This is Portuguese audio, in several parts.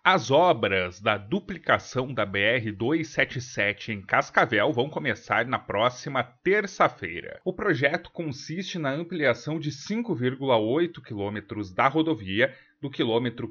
As obras da duplicação da BR-277 em Cascavel vão começar na próxima terça-feira. O projeto consiste na ampliação de 5,8 quilômetros da rodovia, do quilômetro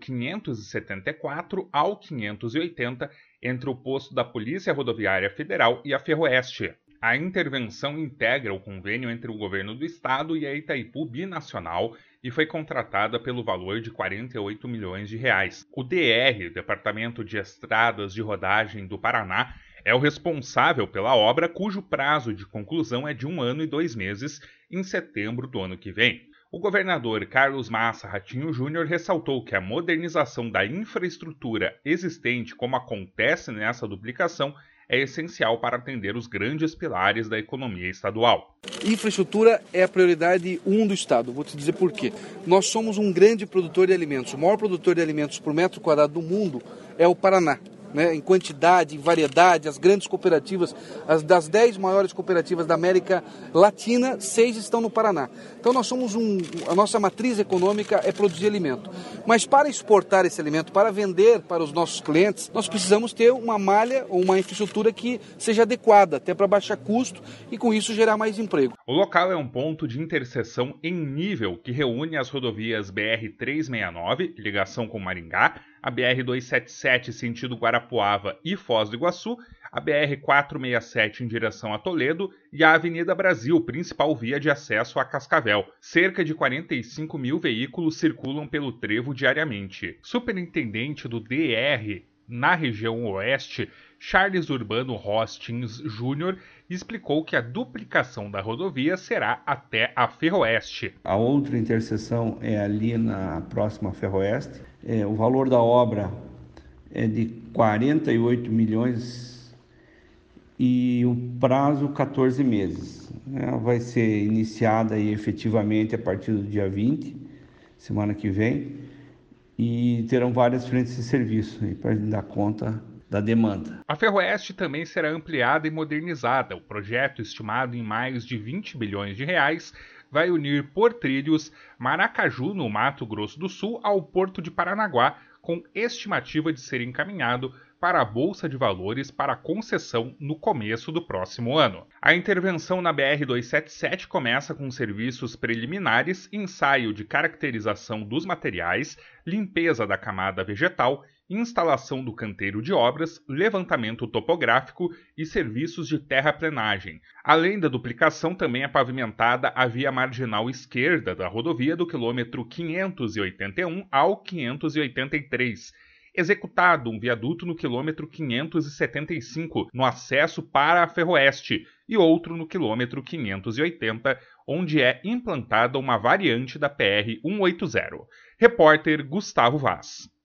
574 ao 580, entre o posto da Polícia Rodoviária Federal e a Ferroeste. A intervenção integra o convênio entre o governo do estado e a Itaipu Binacional e foi contratada pelo valor de R$ 48 milhões. O DR, Departamento de Estradas de Rodagem do Paraná, é o responsável pela obra, cujo prazo de conclusão é de 1 ano e 2 meses, em setembro do ano que vem. O governador Carlos Massa Ratinho Júnior ressaltou que a modernização da infraestrutura existente, como acontece nessa duplicação, é essencial para atender os grandes pilares da economia estadual. Infraestrutura é a prioridade 1 do Estado. Vou te dizer por quê. Nós somos um grande produtor de alimentos. O maior produtor de alimentos por metro quadrado do mundo é o Paraná. Em quantidade, em variedade, as grandes cooperativas, das 10 maiores cooperativas da América Latina, 6 estão no Paraná. Então nós somos a nossa matriz econômica é produzir alimento. Mas para exportar esse alimento, para vender para os nossos clientes, nós precisamos ter uma malha ou uma infraestrutura que seja adequada, até para baixar custo e com isso gerar mais emprego. O local é um ponto de interseção em nível que reúne as rodovias BR-369, ligação com Maringá, a BR-277 sentido Guarapuava e Foz do Iguaçu, a BR-467 em direção a Toledo e a Avenida Brasil, principal via de acesso a Cascavel. Cerca de 45 mil veículos circulam pelo trevo diariamente. Superintendente do DR na região oeste, Charles Urbano Hostins Júnior, explicou que a duplicação da rodovia será até a Ferroeste. A outra interseção é ali na próxima Ferroeste. O valor da obra é de 48 milhões e o prazo 14 meses. Vai ser iniciada aí, efetivamente a partir do dia 20, semana que vem, e terão várias frentes de serviço para dar conta da demanda. A Ferroeste também será ampliada e modernizada. O projeto, estimado em mais de 20 bilhões de reais, vai unir por trilhos Maracaju, no Mato Grosso do Sul, ao Porto de Paranaguá, com estimativa de ser encaminhado para a Bolsa de Valores para concessão no começo do próximo ano. A intervenção na BR-277 começa com serviços preliminares, ensaio de caracterização dos materiais, limpeza da camada vegetal, instalação do canteiro de obras, levantamento topográfico e serviços de terraplenagem. Além da duplicação, também é pavimentada a via marginal esquerda da rodovia do quilômetro 581 ao 583. Executado um viaduto no quilômetro 575, no acesso para a Ferroeste, e outro no quilômetro 580, onde é implantada uma variante da PR-180. Repórter Gustavo Vaz.